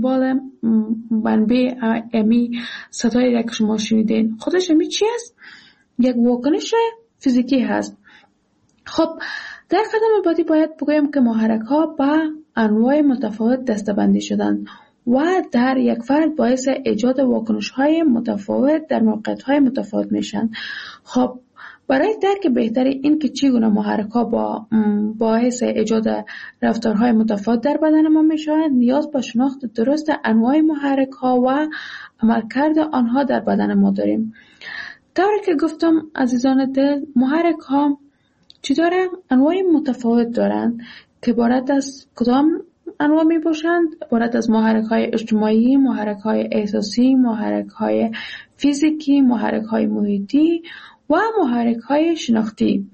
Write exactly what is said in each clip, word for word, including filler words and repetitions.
دنبال منبع امی صدایی را که شما شنیدین، خودش امی چی است؟ یک واکنش فیزیکی هست. خب در قدم بعدی باید بگویم که محرک ها با انواع متفاوت دسته‌بندی شدند و در یک فرد باعث ایجاد واکنش های متفاوت در موقعیت های متفاوت میشن. خب برای درک بهتر این که چگونه محرک ها با باعث ایجاد رفتارهای متفاوت در بدن ما میشوند، نیاز به شناخت درست انواع محرک ها و عملکرد آنها در بدن ما داریم. طوری که گفتم عزیزان دل، محرک ها چی دارن؟ انواع متفاوت دارند که عبارت از کدام انواع می باشند؟ عبارت از محرک های اجتماعی، محرک های احساسی، محرک های فیزیکی، محرک های محیطی و محرک های شناختی.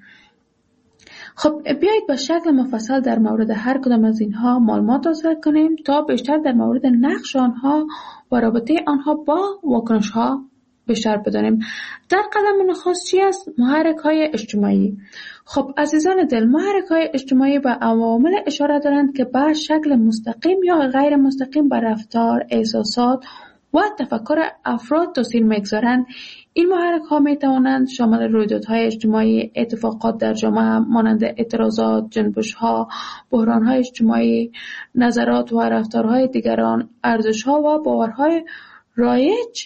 خب بیایید به شکل مفصل در مورد هر کدام از اینها معلومات حاصل کنیم تا بیشتر در مورد نقش آنها و رابطه آنها با واکنش ها بیشتر بدانیم. در قدم نخست چی است؟ محرک های اجتماعی. خب عزیزان دل، محرک های اجتماعی به عوامل اشاره دارند که به شکل مستقیم یا غیر مستقیم بر رفتار، احساسات و تفکر افراد تاثیر میگذارند. این محرک ها می توانند شامل رویدادهای اجتماعی، اتفاقات در جامعه مانند اعتراضات، جنبش ها، بحران های اجتماعی، نظرات و رفتارهای دیگران، ارزش ها و باورهای رایج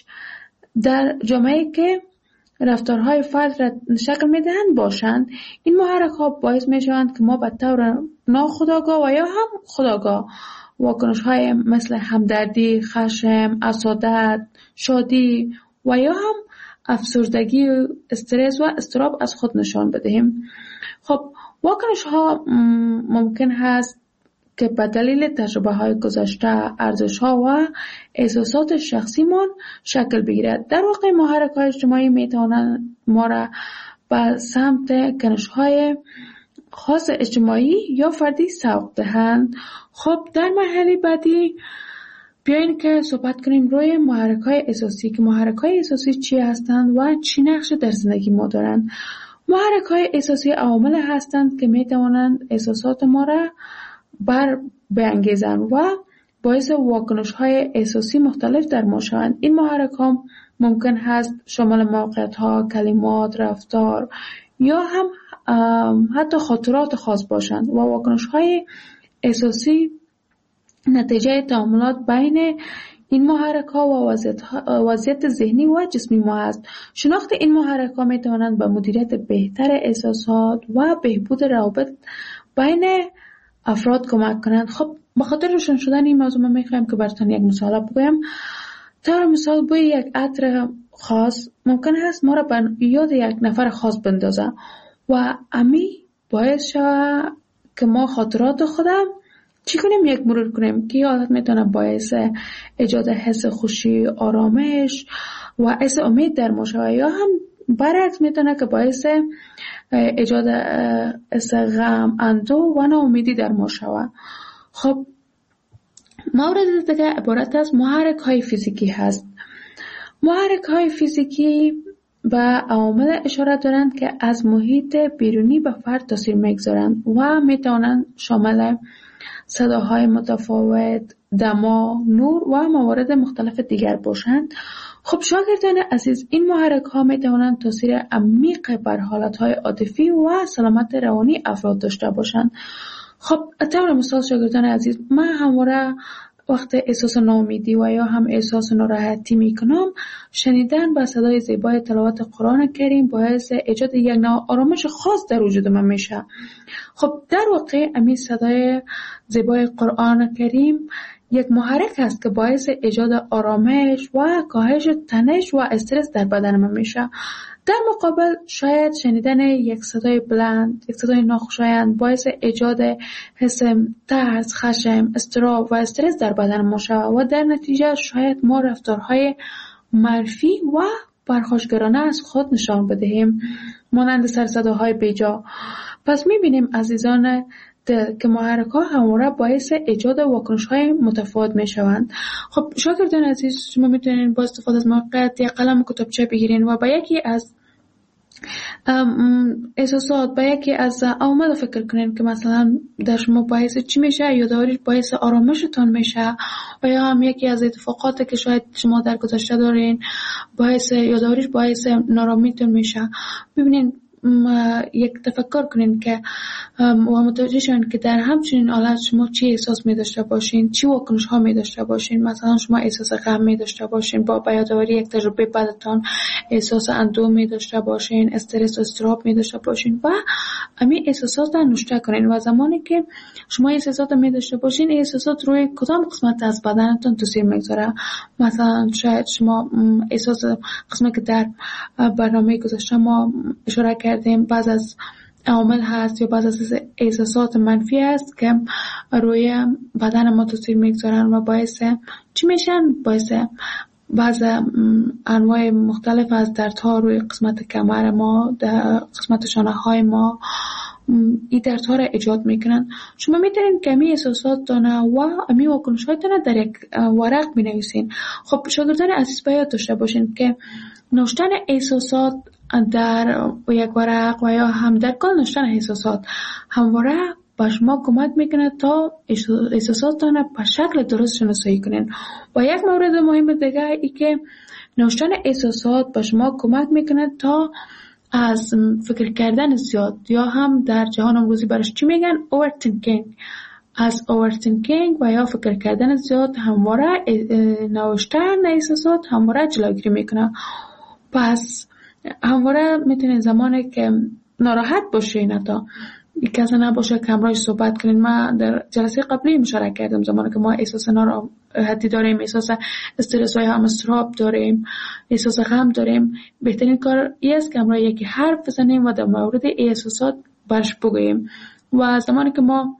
در جامعه که رفتارهای فرد را شکل میدهند باشند. این محرک ها باعث می شوند که ما به طور ناخودآگاه و یا هم خودآگاه واکنش های مثل همدردی، خشم، حسادت، شادی و یا هم افسردگی، استرس و اضطراب از خود نشان بدهیم. خب واکنش ها ممکن هست که به دلیل تجربه های گذشته، ارزش ها و احساسات شخصیمان شکل بگیرد. در واقع محرک های اجتماعی می توانند ما را به سمت کنش های خاص اجتماعی یا فردی سوق دهند. خب در مرحله بعدی بیاین که صحبت کنیم روی محرک های احساسی، که محرک های احساسی چی هستند و چی نقش در زندگی ما دارند. محرک های احساسی عوامل هستند که می توانند احساسات ما را بر بانگیزند و باعث واکنش های احساسی مختلف در ما شوند. این محرک ها ممکن هست شامل موقعیت ها، کلمات، رفتار یا هم حتی خاطرات خاص باشند و واکنش های احساسی نتیجه تعاملات بین این محرک ها و وضعیت, وضعیت ذهنی و جسمی ما است. شناخت این محرک ها می توانند به مدیریت بهتر احساسات و بهبود روابط بین افراد کمک کنند. خب بخاطر روشن شدن این موضوع من میخوایم که براتون یک مثال بگویم. طور مثال بوی یک عطر خاص ممکن است ما را به یاد یک نفر خاص بندازه و امی باعث شود که ما خاطرات خودم چی کنیم؟ یک مرور کنیم که عادت میتونه باعث ایجاد حس خوشی، آرامش و حس امید در ما شود، یا هم برعکس میتونه که باعث ایجاد حس غم، اندوه و ناامیدی در ما شود. خب مورد دیگه عبارت از محرک های فیزیکی هست. محرک های فیزیکی به عوامل اشاره دارند که از محیط بیرونی به فرد تاثیر میگذارند و میتوانند شامل صداهای متفاوت، دما، نور و موارد مختلف دیگر باشند. خب شاگردان عزیز، این محرک ها می توانند تاثیر عمیق بر حالت های عاطفی و سلامت روانی افراد داشته باشند. خب طور مثال شاگردان عزیز، من همواره وقت احساس ناامیدی و یا هم احساس ناراحتی می کنم، شنیدن با صدای زیبای تلاوت قرآن کریم باعث ایجاد یک نوع آرامش خاص در وجود من میشه. خب در واقع همین صدای زیبای قرآن کریم یک محرک است که باعث ایجاد آرامش و کاهش تنش و استرس در بدن من میشه. در مقابل شاید شنیدن یک صدای بلند، یک صدای ناخوشایند باعث ایجاد حس ترس، خشم، اضطراب و استرس در بدن ما شود و در نتیجه شاید ما رفتارهای منفی و پرخاشگرانه از خود نشان بدهیم، مانند سرصداهای بیجا. پس میبینیم عزیزان که محرک ها همواره باعث ایجاد واکنش های متفاوت می شوند. خب شاگردان عزیز، شما میتونین با استفاده از موقعیت یا قلم و کتابچه بگیرین و با یکی از احساسات با یکی از عوامل فکر کنین که مثلا در شما باعث چی میشه، یادآوری باعث آرامشتون میشه، و یا هم یکی از اتفاقاتی که شاید شما در گذشته دارین باعث یادآوری باعث نارامیتون میشه. ببینین یک تفکر کنین که و متوجه شون که در همچنین حالت شما چی احساس می داشته باشین، چی واکنش ها می داشته باشین. مثلا شما احساس غم می داشته باشین، با یادآوری یک تجربه بدتان احساس اندوه می داشته باشین، استرس و اضطراب می داشته باشین و همین احساسات را نوشته کنین. و زمانی که شما احساسات می داشته باشین، احساسات روی کدام قسمت از بدنتون تاثیر میگذاره. مثلا شاید شما احساس قسمتی که در برنامه گذشته ما اشاره کردیم بعض از عوامل هست یا بعض از احساسات منفی هست که روی بدن ما تاثیر میگذارن و باعث چی میشن؟ باعث بعض انواع مختلف از دردها روی قسمت کمر ما، در قسمت شانه های ما این دردها را ایجاد میکنن. شما میتونین که امی احساسات دانه و امی واکنش های دانه در یک ورق بنویسین. خب شاگردان عزیز باید داشته باشین که نوشتن احساسات در یک ورق و یا هم در کل نوشتن احساسات همواره با شما کمک میکنه تا احساساتتان به شکل درست شناسایی کنین. و یک مورد مهم دیگه ای که نوشتن احساسات به شما کمک میکنه تا از فکر کردن زیاد یا هم در جهان امروزی برش چی میگن overthinking، از overthinking و یا فکر کردن زیاد همواره نوشتن احساسات همواره جلوگیری میکنه. پس همواره میتونین زمانی که ناراحت باشین، حتی کسی نباشه که همراهش صحبت کنین. من در جلسه قبلی اشاره کردم زمانی که ما احساس ناراحتی داریم، احساس استرس و هم اضطراب داریم، احساس غم داریم، بهترین کار این است که همراه یکی حرف بزنیم و در مورد احساسات برش بگوییم. و زمانی که ما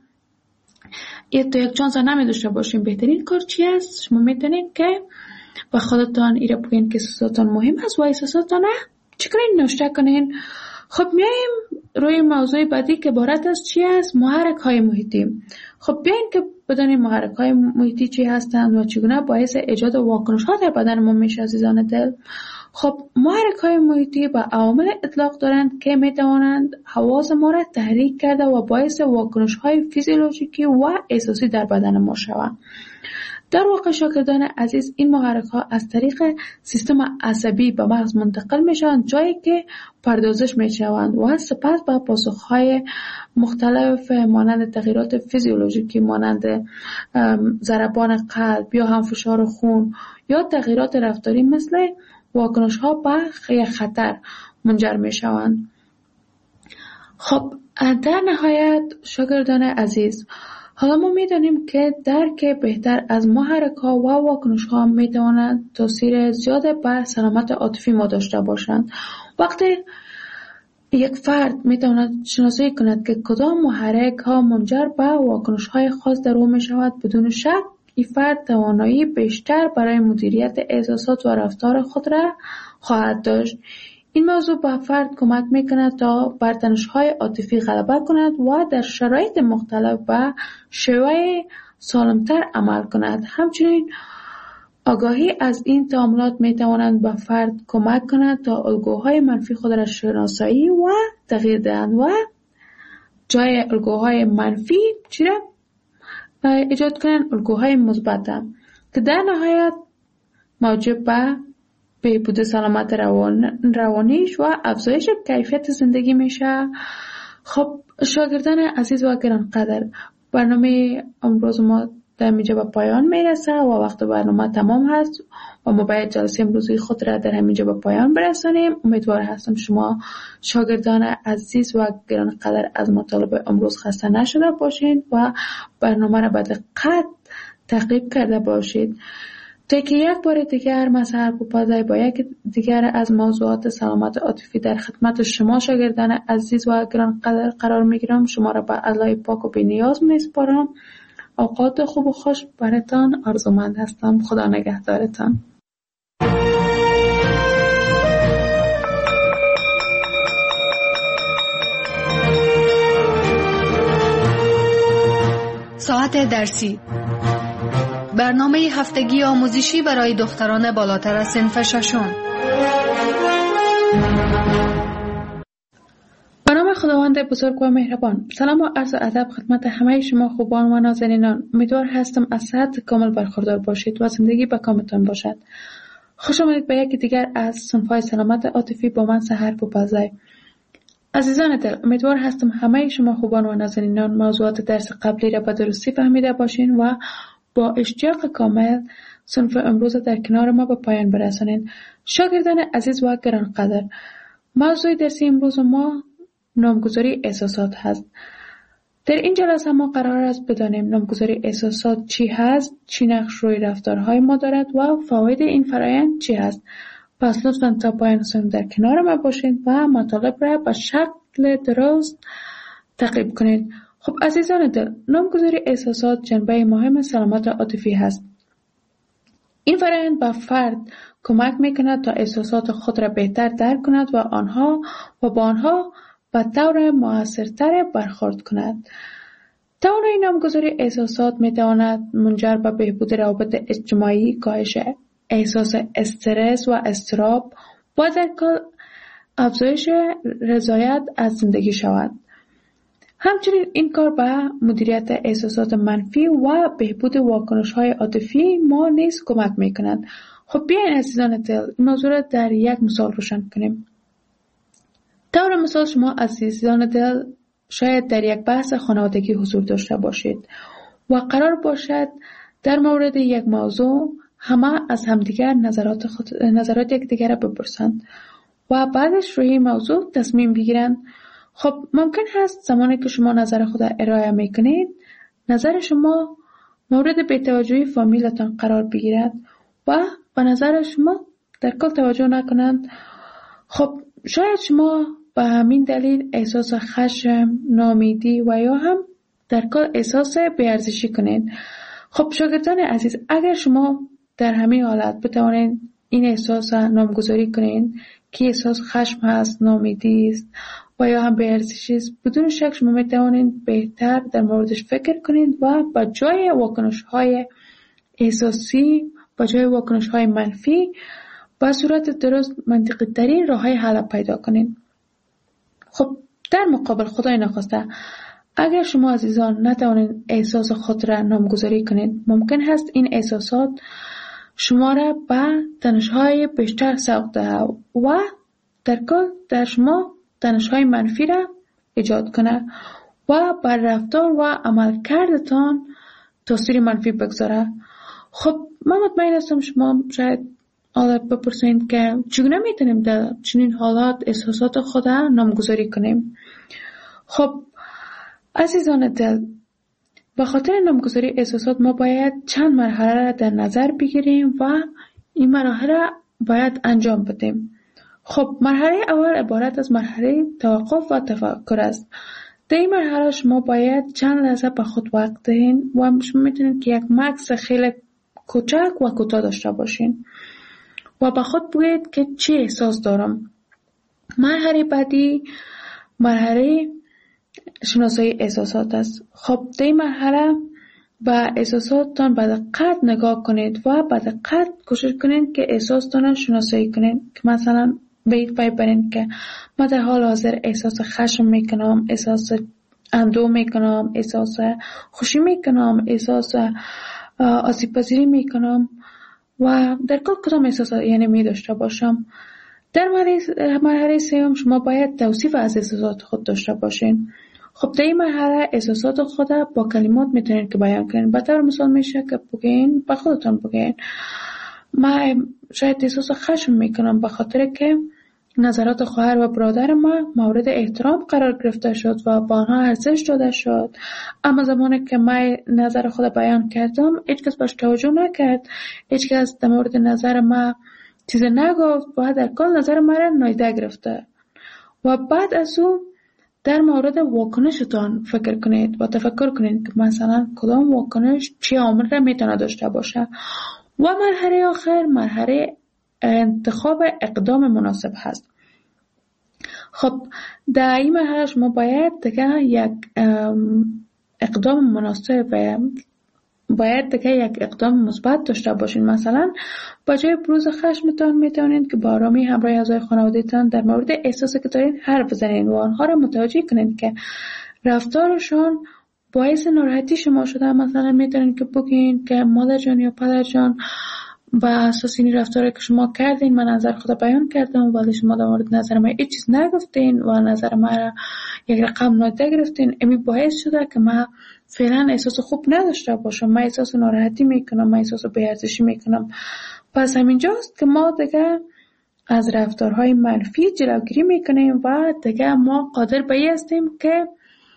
یک تو یک چانس نمی داشته باشیم، بهترین کار چی است؟ شما میتونین که با خودتان ایره بگین که احساساتان مهم است و احساساتان چی کنین؟ نوشته کنین. خب میایم روی موضوع بعدی که عبارت از چی است؟ محرک های محیطی. خب بیاین که بدانیم محرک های محیطی چی هستند و چگونه باعث ایجاد واکنش ها در بدن ما میشه. عزیزان دل، خب محرک های محیطی با عوامل اطلاق دارند که میتوانند حواس ما را تحریک کرده و باعث واکنش های فیزیولوژیکی و احساسی در بدن ما شوند. در واقع شاگردان عزیز، این محرک ها از طریق سیستم عصبی به مغز منتقل می شوند، جایی که پردازش می شوند و سپس به پاسخ های مختلف مانند تغییرات فیزیولوژیکی مانند ضربان قلب یا هم فشار خون یا تغییرات رفتاری مثل واکنش ها به خطر منجر می شوند. خب در نهایت شاگردان عزیز، حالا ما می‌دانیم که درک بهتر از محرک‌ها و واکنش‌ها می‌تواند تاثیر زیاد بر سلامت عاطفی ما داشته باشند. وقتی یک فرد می‌تواند شناسایی کند که کدام محرک‌ها منجر به واکنش‌های خاص در او می‌شود، بدون شک این فرد توانایی بیشتر برای مدیریت احساسات و رفتار خود را خواهد داشت. این موضوع به فرد کمک میکند تا بر تنش‌های عاطفی غلبه کند و در شرایط مختلف به شیوه سالمتر عمل کند. همچنین آگاهی از این تعاملات میتوانند به فرد کمک کند تا الگوهای منفی خود را شناسایی و تغییر دهند و جای الگوهای منفی چی را ایجاد کنند؟ الگوهای مثبت که در نهایت موجب به بهبود سلامت روان روانیش و افزایش کیفیت زندگی میشه. خب شاگردان عزیز و گرانقدر، برنامه امروز ما در اینجا به پایان میرسه و وقت برنامه تمام هست و ما باید جلسه امروزی خود را در همینجا به پایان برسانیم. امیدوار هستم شما شاگردان عزیز و گرانقدر از مطالب امروز خسته نشده باشید و برنامه را به دقت تعقیب کرده باشید تا که یک بار دیگر مسحر پوپازای با یک دیگر از موضوعات سلامت عاطفی در خدمت شما شاگردان عزیز و گرانقدر قرار میگیرم. شما را به الله پاک و بی‌نیاز میسپارم. اوقات خوب و خوش براتان آرزومند هستم. خدا نگهدارتان. ساعت درسی، برنامه هفتگی آموزشی برای دختران بالاتر از صنف ششم. خداوند بزرگ و مهربان، سلام و عرض ادب خدمت همه شما خوبان و نازنینان. امیدوار هستم از صحت کامل برخوردار باشید و زندگی به کامتان باشد. خوش آمدید به یکی دیگر از صنف‌های سلامت عاطفی با من سحر بوپزای. عزیزان دل، امیدوار هستم همه شما خوبان و نازنینان موضوعات درس قبلی را به درستی فهمیده باشین و با اشتیاق کامل صنف امروز در کنار ما به پایان برسانید. شاگردان عزیز و گرانقدر، موضوع درسی امروز ما نامگذاری احساسات هست. در این جلسه ما قرار است بدانیم نامگذاری احساسات چی هست، چی نقش روی رفتارهای ما دارد و فواید این فرآیند چی هست. پس لطفاً تا پایان صنف در کنار ما باشید و مطالب را به شکل درست تعقیب کنید. خب عزیزان دل، نامگذاری احساسات جنبه مهم سلامت عاطفی هست. این فرآیند به فرد کمک میکند تا احساسات خود را بهتر درک کند و آنها و با آنها به طور مؤثرتر برخورد کند. توانایی نامگذاری احساسات میتواند منجر به بهبود روابط اجتماعی، کاهش احساس استرس و اضطراب و در کل افزایش رضایت از زندگی شود. همچنین این کار به مدیریت احساسات منفی و بهبود واکنش‌های عاطفی ما نیز کمک می‌کند. خب بیاین عزیزان دل این موضوع را در یک مثال روشن کنیم. طور مثال شما عزیزان دل شاید در یک بحث خانوادگی حضور داشته باشید و قرار باشد در مورد یک موضوع همه از همدیگر نظرات خود نظرات یکدیگر را بپرسند و بعدش روی این موضوع تصمیم بگیرند. خب ممکن هست زمانی که شما نظر خود ارائه میکنید نظر شما مورد بی‌توجهی فامیلتان قرار بگیرد و به نظر شما در کل توجه نکنند. خب شاید شما به همین دلیل احساس خشم، ناامیدی و یا هم در کل احساس بی‌ارزشی کنید. خب شاگردان عزیز، اگر شما در همین حالت بتوانید این احساس نامگذاری کنید که احساس خشم هست، ناامیدی است و یا هم بی‌ارزشی است، بدون شک شما میتوانید بهتر در موردش فکر کنید و با جای واکنش‌های احساسی، با جای واکنش‌های منفی با صورت درست منطقی ترین راه‌های حل پیدا کنید. خب در مقابل خدای نخواسته اگر شما عزیزان نتوانید احساس خود را نامگذاری کنید، ممکن هست این احساسات شما را به تنش‌های بیشتر سوق دهد و در کل در شما تنش‌های منفی را ایجاد کنه و بر رفتار و عملکردتان تاثیر منفی بگذاره. خب من مطمئن هستم شما شاید حالا بپرسید که چگونه میتونیم در چنین حالات احساسات خود را نامگذاری کنیم. خب عزیزان دل، به خاطر نامگذاری احساسات ما باید چند مرحله را در نظر بگیریم و این مراحل را باید انجام بدیم. خب مرحله اول عبارت از مرحله توقف و تفکر است. در این مرحله شما باید چند لحظه به خود وقت دهید و شما میتونید که یک مکث خیلی کوچک و کوتاه داشته باشین و به خود بگویید که چه احساس دارم. مرحله بعدی مرحله شناسایی احساسات است. خب در این مرحله به احساساتتان به دقت نگاه کنید و به دقت کوشش کنید که احساستان شناسایی کنید که مثلا به این پی برید که من در حال حاضر احساس خشم میکنم، احساس اندوه میکنم، احساس خوشی میکنم، احساس آسیب پذیری میکنم و در کل کدام احساس یعنی می داشته باشم. در مرحله سوم شما باید توصیف از احساسات خود داشته باشین. خب در این مرحله احساسات خود با کلمات میتونید که بیان کنید. به طور مثال میشه که بگین به خودتون بگین من شاید احساس خشم میکنم به خاطر که نظرات خواهر و برادر ما مورد احترام قرار گرفته شد و با آنها ارزش داده شد، اما زمانی که من نظر خود بیان کردم هیچ کس بهش توجه نکرد، هیچ کس در مورد نظر ما چیزی نگفت و در کل نظر ما را نادیده گرفته. و بعد از اون در مورد واکنشتان فکر کنید و تفکر کنید که مثلا کدام واکنش چه عامل را میتونه داشته باشه. و مرحله آخر مرحله انتخاب اقدام مناسب هست. خب در این مرحله شما باید دیگه یک اقدام مناسب باید دیگه یک اقدام مثبت داشته باشین. مثلا با جای بروز خشمتان میتونید که با آرامی همراه اعضای خانواده‌تان در مورد احساسی که دارین حرف بزنین و آنها را متوجه کنید که رفتارشان باعث ناراحتی شما شده. مثلا میتونید که بگین که مادر جان یا پدر جان، با اساس این رفتاری که شما کردین من نظر خود بیان کردم ولی شما در مورد نظر من هیچ چیز نگفتین و نظر من را یک رقم نادیده گرفتین. امی باعث شده که من فعلا احساس خوب نداشته باشم، من احساس ناراحتی میکنم، من احساس بی‌ارزشی میکنم. پس همینجاست که ما دیگه از رفتارهای منفی جلوگیری میکنیم و دیگه ما قادر به این هستیم که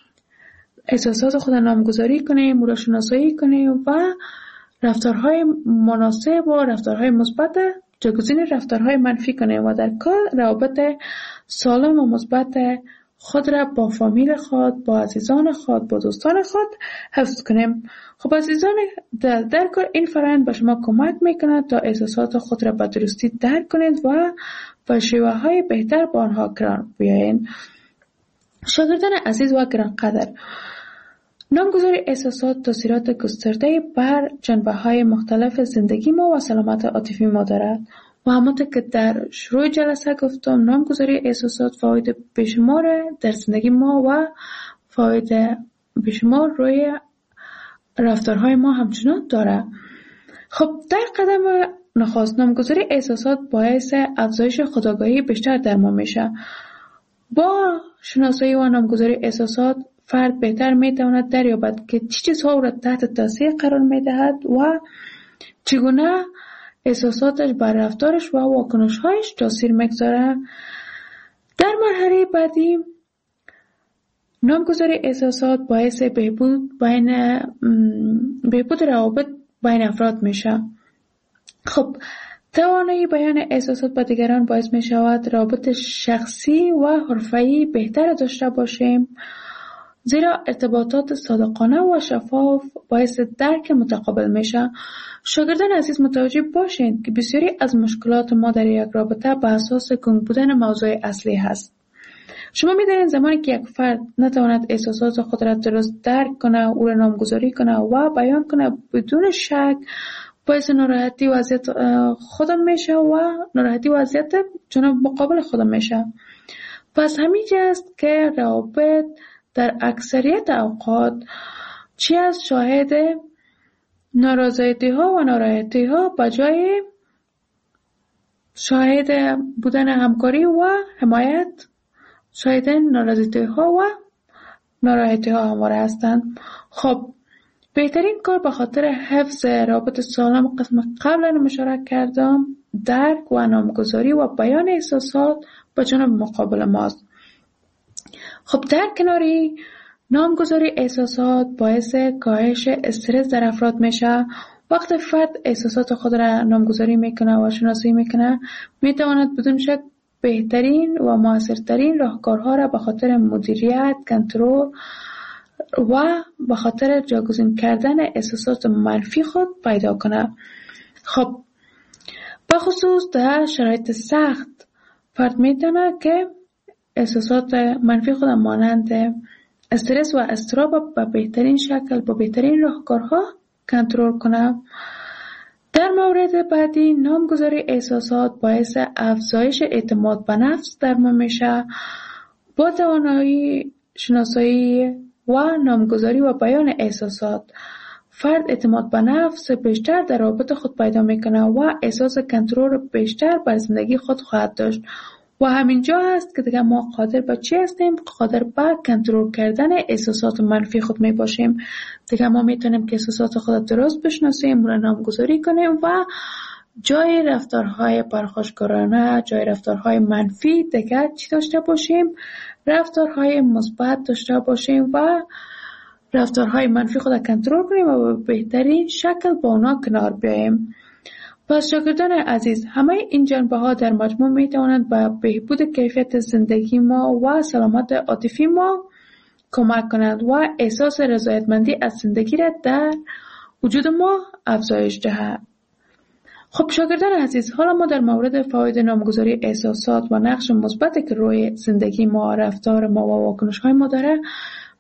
احساسات خود نامگذاری کنیم، او را شناسایی کنیم و رفتارهای مناسب و رفتارهای مثبت جایگزین رفتارهای منفی کنیم و در کل روابط سالم و مثبت خود را با فامیل خود، با عزیزان خود، با دوستان خود حفظ کنیم. خب عزیزان، در, در کل این فرآیند به شما کمک میکند تا احساسات خود را به درستی درک کنید و با شیوه های بهتر با آنها کنار بیایید. شاگردان عزیز و گرانقدر، نامگذاری احساسات تاثیرات گسترده بر جنبه‌های مختلف زندگی ما و سلامت عاطفی ما دارد و همانطور که در شروع جلسه گفتم نامگذاری احساسات فواید بیشمار در زندگی ما و فواید بیشمار روی رفتارهای ما همچنان دارد. خب در قدم نخست نامگذاری احساسات باعث افزایش خودآگاهی بیشتر در ما میشه. با شناسایی و نامگذاری احساسات فرد بهتر میتواند دریابد که چه چیزها او را تحت تاثیر قرار میدهد و چگونه احساساتش بر رفتارش و واکنش‌هایش تاثیر میگذارد. در مرحله بعدی نامگذاری احساسات باعث بهبود بین بهبود روابط بین افراد میشه. خب توانایی بیان احساسات با دیگران باعث می شود روابط شخصی و حرفه‌ای بهتر داشته باشیم، زیرا ارتباطات صادقانه و شفاف باعث درک متقابل میشه. شاگردان عزیز متوجه باشین که بسیاری از مشکلات ما در یک رابطه به اساس گنگ بودن موضوع اصلی هست. شما می‌دانید زمانی که یک فرد نتواند احساسات خود را درست درک کنه، او را نامگذاری کنه و بیان کنه، بدون شک باعث ناراحتی وضعیت خودم میشه و ناراحتی وضعیت جناب مقابل خودم میشه. پس همینجا است که روابط در اکثریت اوقات چی از شاهد نارضایتی ها و ناراحتی ها بجای شاهد بودن همکاری و حمایت شاهد نارضایتی ها و ناراحتی ها همواره هستند. خب بهترین کار به خاطر حفظ رابط سالم قسم قبلا اشاره کردم درک و نامگذاری و بیان احساسات با جانب مقابل ماست. خب در کناری نامگذاری احساسات باعث کاهش استرس در افراد میشه. وقتی فرد احساسات خود را نامگذاری میکنه و شناسایی میکنه میتواند بدون شک بهترین و موثرترین راهکارها را به خاطر مدیریت، کنترل و به خاطر جایگزین کردن احساسات منفی خود پیدا کنه. خب به خصوص در شرایط سخت فرد میتونه که احساسات منفی خود مانند استرس و اضطراب به بهترین شکل با بهترین راهکارها کنترل کنه. در مورد بعدی نامگذاری احساسات باعث افزایش اعتماد به نفس در ما میشه. با توانایی شناسایی و نامگذاری و بیان احساسات فرد اعتماد به نفس بیشتر در رابطه خود پیدا میکنه و احساس کنترل بیشتر بر زندگی خود خواهد داشت و همینجا هست که دیگه ما قادر به چی هستیم؟ قادر به کنترل کردن احساسات منفی خود می باشیم. دیگه ما میتونیم که احساسات خود درست بشناسیم، را نامگذاری کنیم و جای رفتارهای پرخاشگرانه، جای رفتارهای منفی دیگه چی داشته باشیم؟ رفتارهای مثبت داشته باشیم و رفتارهای منفی خود کنترل کنیم و به بهترین شکل با اونا کنار بیاییم. پس شاگردان عزیز، همه این جنبه ها در مجموع می توانند به بهبود کیفیت زندگی ما و سلامت عاطفی ما کمک کنند و احساس رضایتمندی از زندگی را در وجود ما افزایش دهد. خب شاگردان عزیز، حالا ما در مورد فواید نامگذاری احساسات و نقش مثبتی که روی زندگی ما، رفتار ما و واکنش های ما داره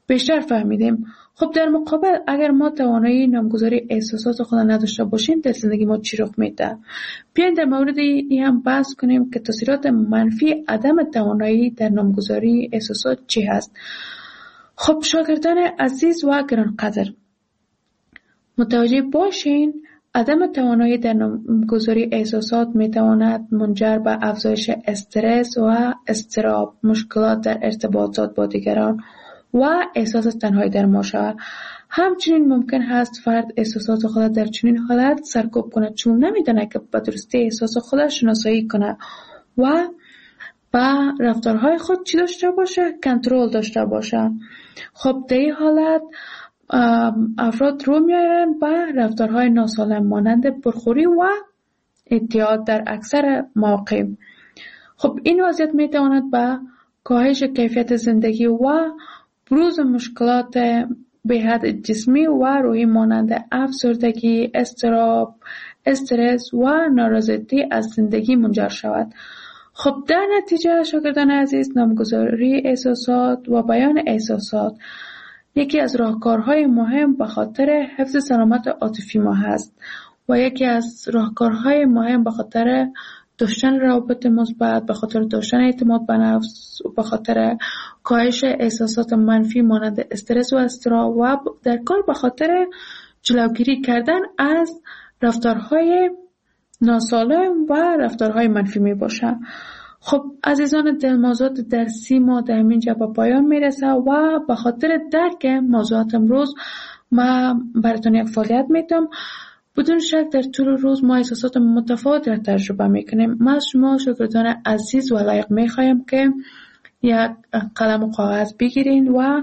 بیشتر فهمیدیم. خب در مقابل اگر ما توانایی نامگذاری احساسات خود نداشته باشیم در زندگی ما چی رخ میده؟ بیاین در مورد این هم بحث کنیم که تاثیرات منفی عدم توانایی در نامگذاری احساسات چی هست. خب شاگردان عزیز و گرانقدر، متوجه باشین عدم توانایی در نامگذاری احساسات میتواند منجر به افزایش استرس و اضطراب، مشکلات در ارتباطات با دیگران و احساس تنهایی در ما شود. همچنین ممکن هست فرد احساسات خود در چنین حالت سرکوب کند چون نمیدونه که به درستی احساس خود شناسایی کنه و با رفتارهای خود چی داشته باشه؟ کنترل داشته باشه. خب در این حالت افراد رو میارن به رفتارهای ناسالم مانند پرخوری و اعتیاد در اکثر مواقع. خب این وضعیت میتواند به کاهش کیفیت زندگی و بروز مشکلات به حد جسمی و روحی مانند افسردگی، اضطراب، استرس و نارضایتی از زندگی منجر شود. خب در نتیجه شاگردان عزیز، نامگذاری احساسات و بیان احساسات یکی از راهکارهای مهم به خاطر حفظ سلامت عاطفی ما هست و یکی از راهکارهای مهم به خاطر داشتن روابط مثبت، به خاطر داشتن اعتماد به نفس، به خاطر کاهش احساسات منفی مانند استرس و اضطراب و در کل به خاطر جلوگیری کردن از رفتارهای ناسالم و رفتارهای منفی می باشه. خب عزیزان دل، موضوعات درسی ما در اینجا به پایان میرسه و به خاطر درک موضوعات امروز ما براتون یک فعالیت میتونم. بدون شک در طول روز ما احساسات متفاوت را تجربه میکنیم. ما از شما شاگردان عزیز و لایق میخوایم که یک قلم و کاغذ بگیرین و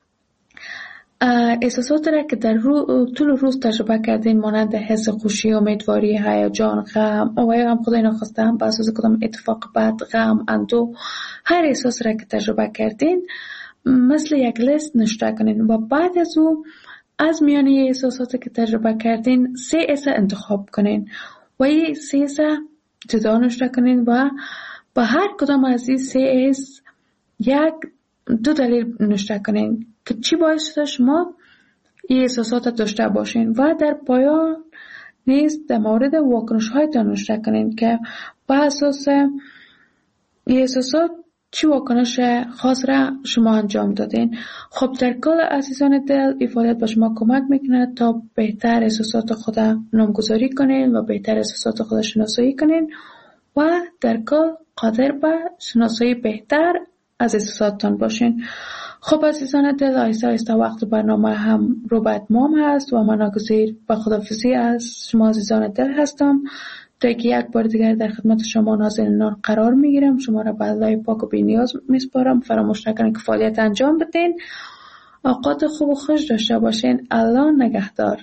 احساسات را که در رو طول روز تجربه کردین مانند حس خوشی، امیدواری، هیجان، غم و یا هم خدای ناخواسته هم به اساس کدام اتفاق بد، غم، اندوه، هر احساس را که تجربه کردین مثل یک لیست نوشته کنین و بعد از او از میان احساساتی که تجربه کردین سه ایسا انتخاب کنین و این سه ایسا جدا نوشته کنین و با هر کدام از این سه ایس یک دو دلیل نوشته کنین که چی باعث شده شما این احساسات داشته باشین و در پایان نیز در مورد واکنش هایتان نوشته کنین که با اساس این احساسات چی واکنش خاص را شما انجام دادین. خب در کل عزیزان دل، این فعالیت به شما کمک میکنه تا بهتر احساسات خود نامگذاری کنین و بهتر احساسات خود شناسایی کنین و در کل قادر به شناسایی بهتر از احساساتتان باشین. خب عزیزان دل، آیسته آیسته وقت برنامه هم رو به اتمام هست و من ناگزیر به خداحافظی از شما عزیزان دل هستم تا که یک بار دیگر در خدمت شما نازنینان قرار میگیرم. شما را به الله پاک و بی‌نیاز میسپارم. فراموش نکنید که فعالیت انجام بدین. اوقات خوب و خوش داشته باشین. الله نگهدار.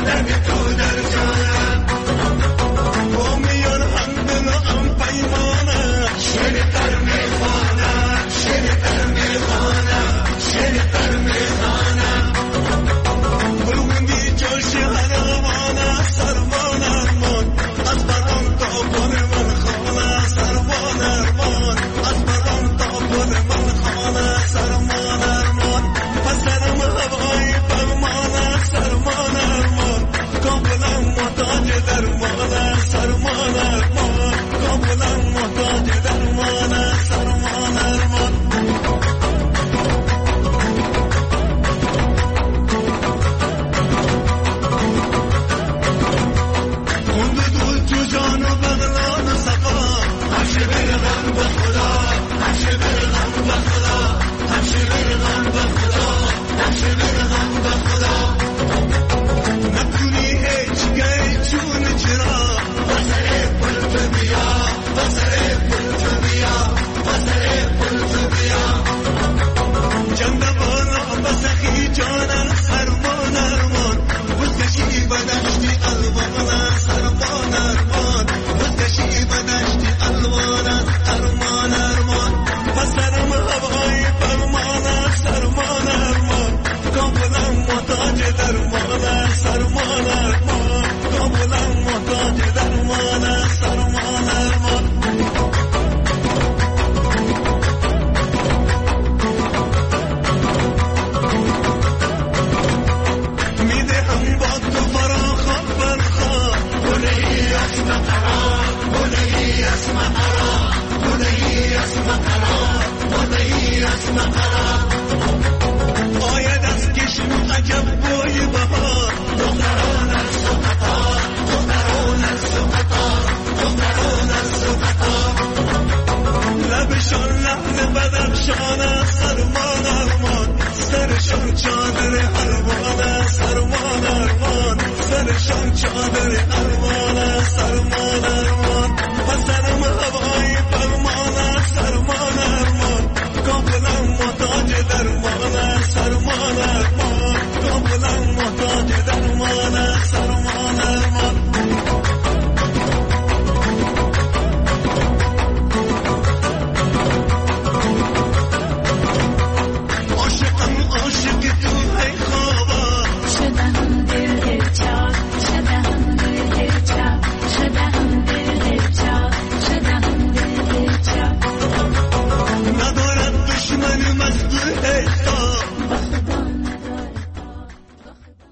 چادر الوان سرشان چادر الوان